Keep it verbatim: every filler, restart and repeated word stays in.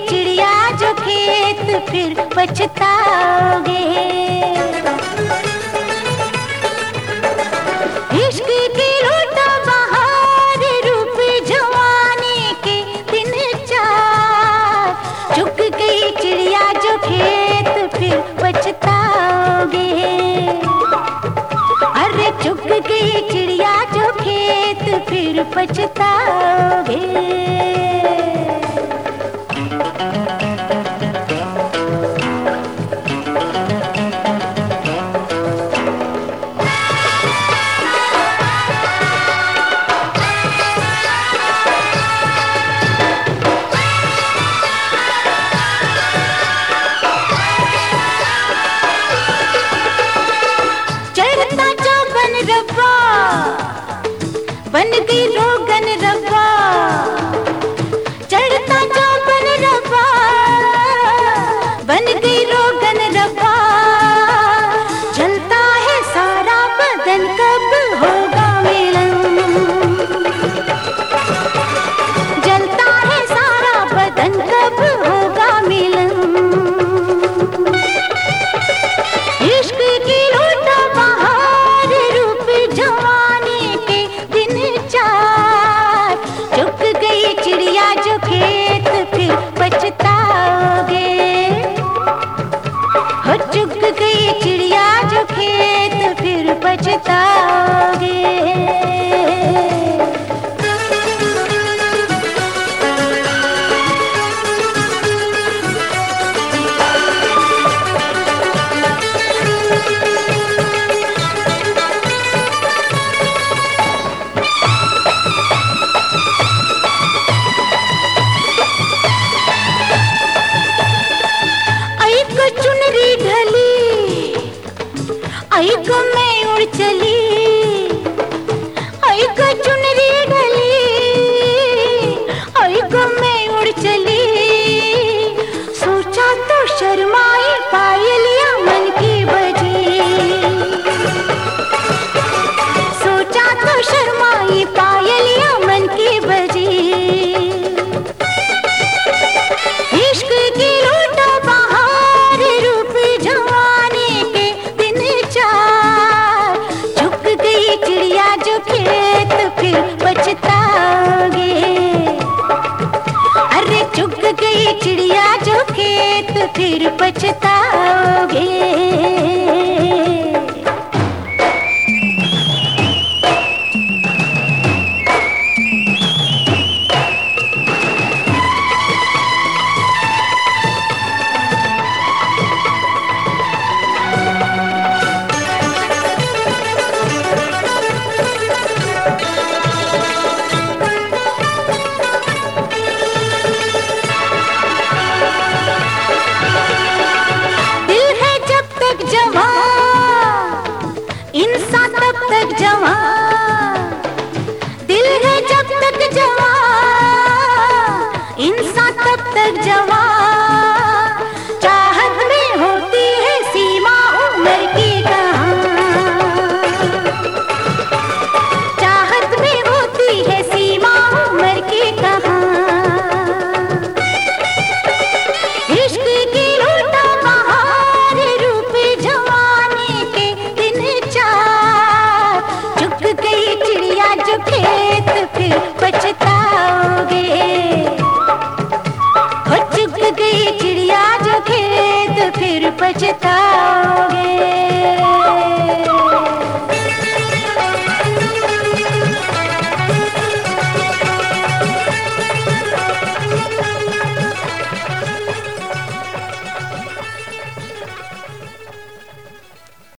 चिड़िया जो खेत फिर पछताओगे। इश्क की लूट बहार रूप जवानी के दिन चार, चुक गई चिड़िया जो खेत फिर पछताओगे। अरे चुक गई चिड़िया जो खेत फिर पछताओगे। बन गई रोगन रब्बा, चढ़ता जो बन रब्बा, बन गई रोगन रब्बा। जलता है सारा बदन कब होगा मिलन, जलता है सारा बदन कब होगा मिलन। इश्क की लूट बहार रूप जवानी के दिन चार, चुक गई चिड़िया जो खेत फिर पछताओगे। हो चुक गई चिड़िया जो खेत फिर पछताओगे। आई को मैं उड़ चली, आई को चुनरी ढली, आई को मैं उड़ चली। सोचा तो शर्माई पायलिया मन की बजी, सोचा तो शर्माई पायलिया मन की बजी। इश्क की लूट बहार रूप जवानी के दिन चार, चुक गई चिड़िया जो खेत फिर पछताओगे। अरे चुक गई चिड़िया जो खेत फिर पछताओगे। इंसान तब तक जवान, दिल है जब तक जवान, इंसान तब तक जवान। चाहत में होती है सीमा उम्र की कहाँ, चाहत में होती है सीमा उम्र की कहाँ। इश्क की लूट बहार रूप जवानी के दिन चार, चुक गई चिड़िया जो खेत फिर पछताओगे। हो चुक गई चिड़िया जो खेत फिर पछताओगे।